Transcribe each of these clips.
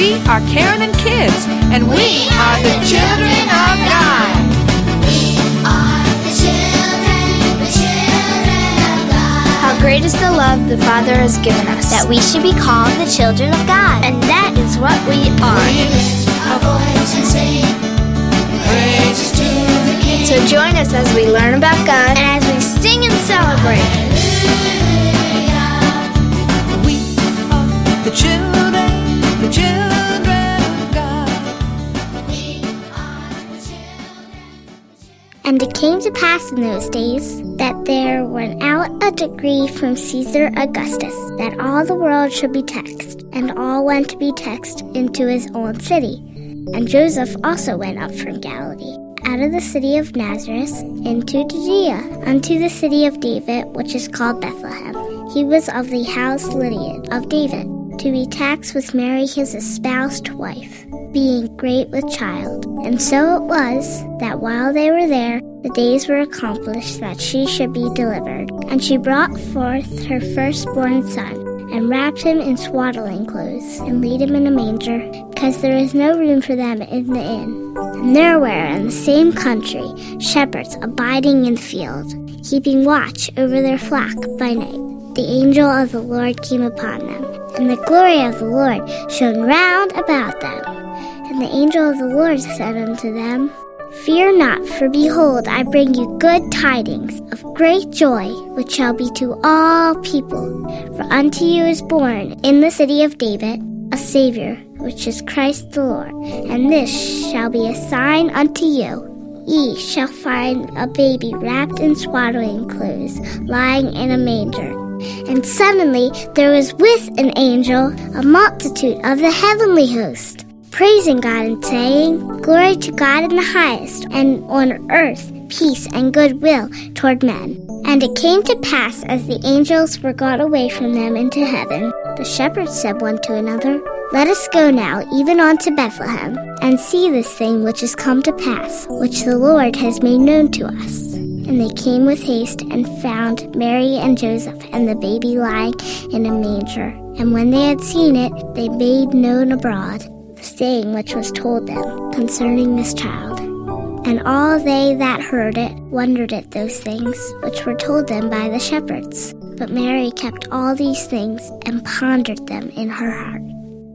We are Karen and Kids, and we are the children of God. We are the children of God. How great is the love the Father has given us, that we should be called the children of God. and that is what we are. We lift our voice and sing praises to the King. So join us as we learn about God and as we sing and celebrate. We are the children of God. We are the children. And it came to pass in those days that there went out a decree from Caesar Augustus that all the world should be taxed, and all went to be taxed into his own city. And Joseph also went up from Galilee, out of the city of Nazareth, into Judea, unto the city of David, which is called Bethlehem. He was of the house lineage of David, to be taxed with Mary his espoused wife, being great with child. And so it was, that while they were there, the days were accomplished that she should be delivered. And she brought forth her firstborn son, and wrapped him in swaddling clothes, and laid him in a manger, because there was no room for them in the inn. And there were in the same country shepherds abiding in the field, keeping watch over their flock by night. The angel of the Lord came upon them, and the glory of the Lord shone round about them. And the angel of the Lord said unto them, Fear not, for behold, I bring you good tidings of great joy, which shall be to all people. For unto you is born in the city of David a Savior, which is Christ the Lord. And this shall be a sign unto you. Ye shall find a baby wrapped in swaddling clothes, lying in a manger. And suddenly there was with an angel a multitude of the heavenly host, praising God and saying, Glory to God in the highest, and on earth peace and goodwill toward men. And it came to pass, as the angels were gone away from them into heaven, the shepherds said one to another, Let us go now even unto Bethlehem, and see this thing which is come to pass, which the Lord has made known to us. And they came with haste, and found Mary and Joseph, and the baby lying in a manger. And when they had seen it, they made known abroad the saying which was told them concerning this child. And all they that heard it wondered at those things which were told them by the shepherds. But Mary kept all these things, and pondered them in her heart.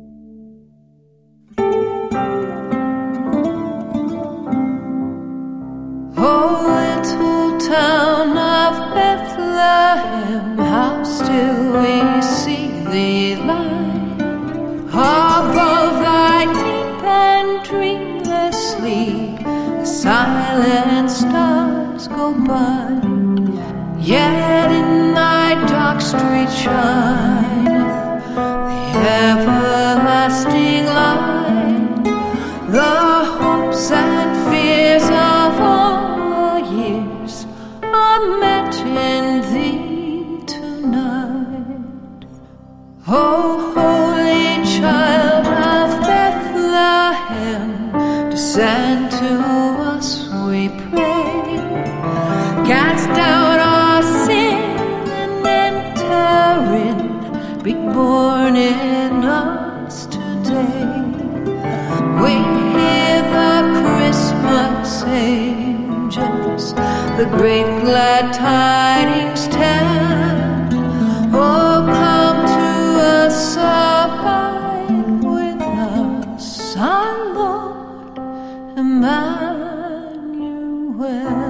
Oh, little town of Bethlehem, how still we see thee lie, above thy deep and dreamless sleep. The silent stars go by, yet in thy dark street shineth the everlasting light. The hopes and fears of all the years are met in thee tonight. O holy child of Bethlehem, descend to us, we pray. Cast down our sin and enter in, be born in us today. We hear the Christmas angels, the great glad tidings tell. Oh, come to us, abide with us, our Lord Emmanuel.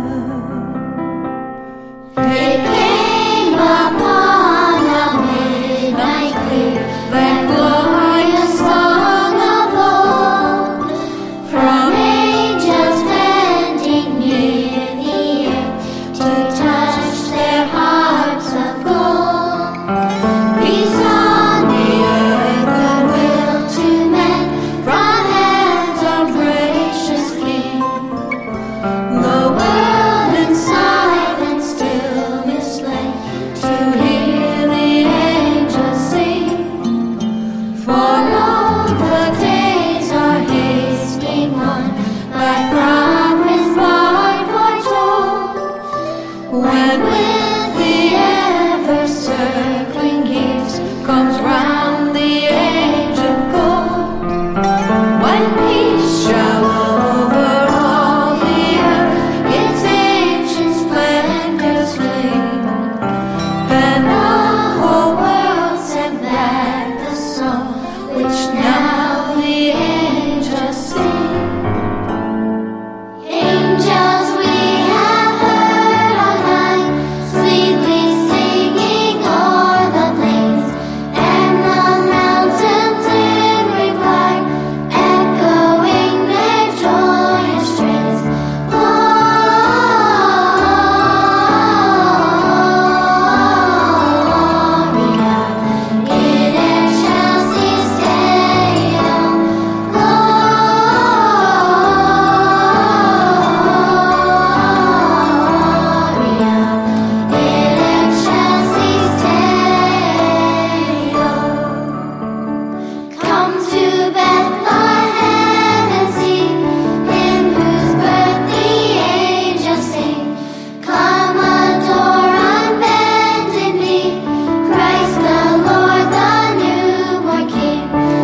It came upon a midnight clear, that glorious song of old, from angels bending near the earth to touch their hearts of gold. Peace on the earth, goodwill to men, from hands of gracious King. which now the angels sing. Angels we have heard on high, sweetly singing o'er the plains, and the mountains in reply, echoing their joyous strains. Gloria in excelsis Deo. Gloria in excelsis Deo. Come to Bethlehem and see, in whose birth the angels sing. Come adore unbending knee, Christ the Lord, the newborn King.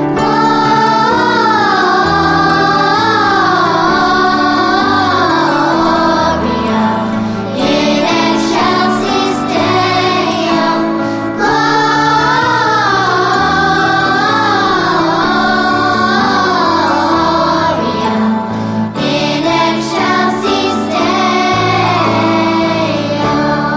Gloria in excelsis Deo. Gloria in excelsis Deo.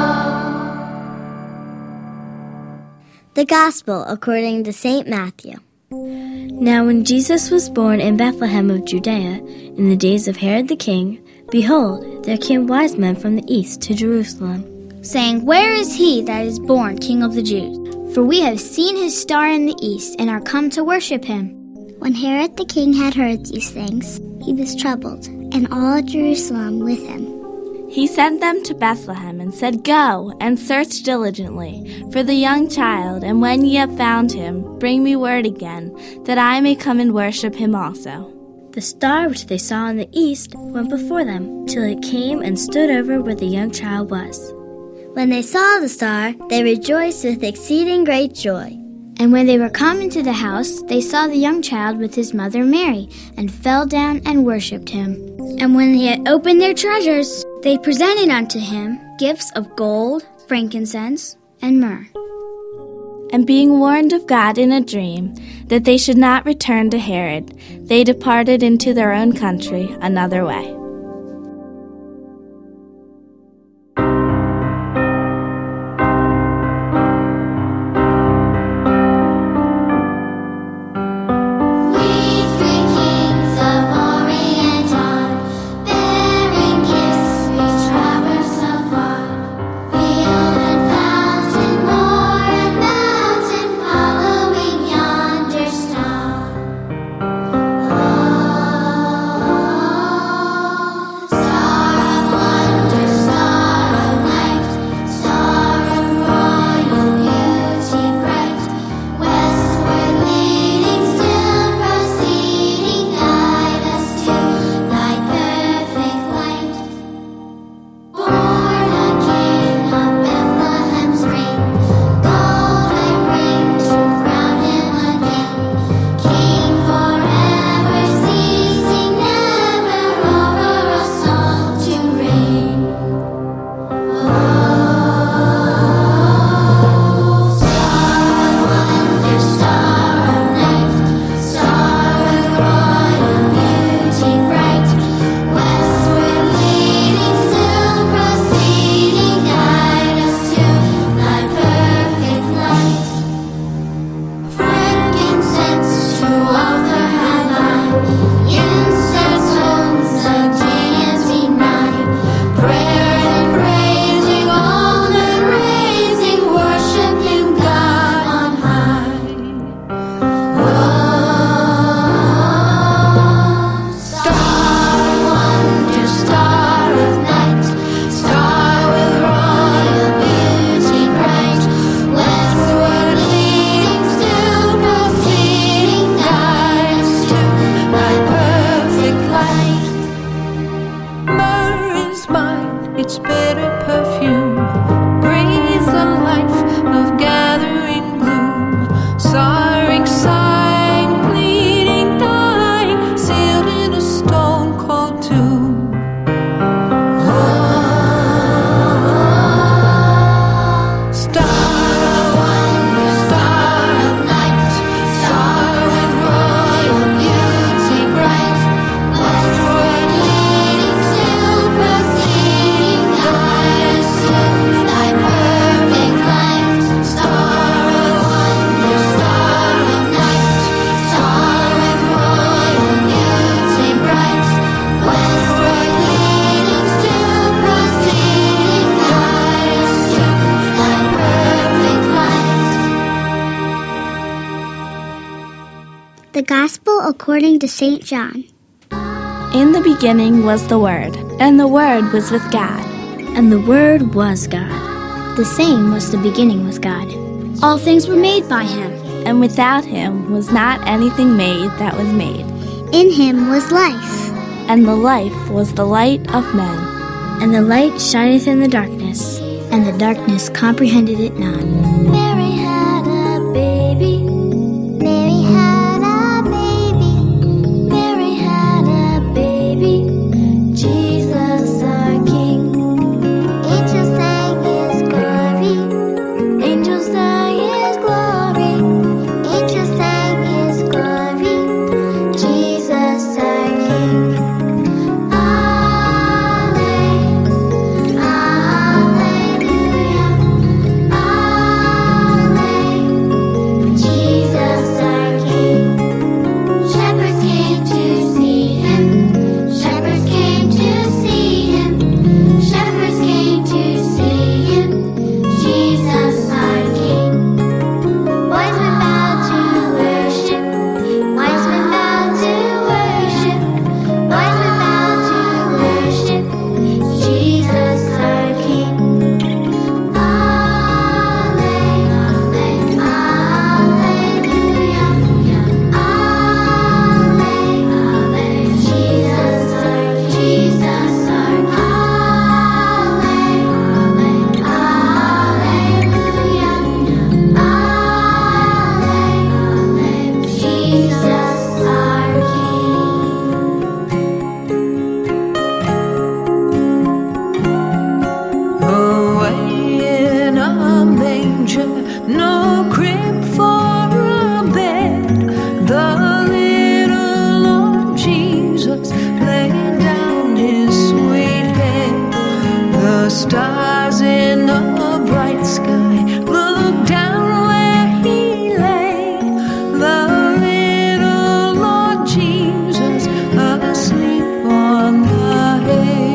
The Gospel according to St. Matthew. Now when Jesus was born in Bethlehem of Judea, in the days of Herod the king, behold, there came wise men from the east to Jerusalem, saying, Where is he that is born King of the Jews? For we have seen his star in the east, and are come to worship him. When Herod the king had heard these things, he was troubled, and all Jerusalem with him. He sent them to Bethlehem and said, Go and search diligently for the young child, and when ye have found him, bring me word again, that I may come and worship him also. The star which they saw in the east went before them, till it came and stood over where the young child was. When they saw the star, they rejoiced with exceeding great joy. And when they were come into the house, they saw the young child with his mother Mary, and fell down and worshipped him. And when they had opened their treasures, they presented unto him gifts of gold, frankincense, and myrrh. And being warned of God in a dream that they should not return to Herod, they departed into their own country another way. We three kings of Orient are, bearing gifts we traverse afar. Field and fountain, moor and mountain, following yonder star. Gospel according to St. John. In the beginning was the Word, and the Word was with God. And the Word was God. The same was the beginning with God. All things were made by him. And without him was not anything made that was made. In him was life. And the life was the light of men. And the light shineth in the darkness, and the darkness comprehended it not. Mary had a baby. Mary had a baby. Mary had a baby. Jesus our King. Angels sang his glory. Angels sang his glory. Angels sang his glory. Jesus our King. No crib for a bed, the little Lord Jesus laid down his sweet head. The stars in the bright sky looked down where he lay. The little Lord Jesus asleep on the hay.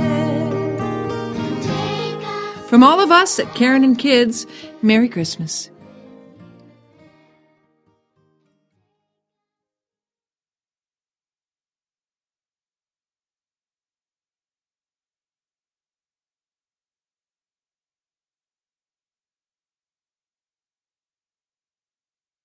From all of us at Karen and Kids, Merry Christmas.